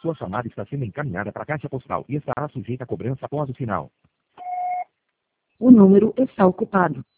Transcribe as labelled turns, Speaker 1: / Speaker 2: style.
Speaker 1: Sua chamada está sendo encaminhada para a caixa postal e estará sujeita a cobrança após o sinal.
Speaker 2: O número está ocupado.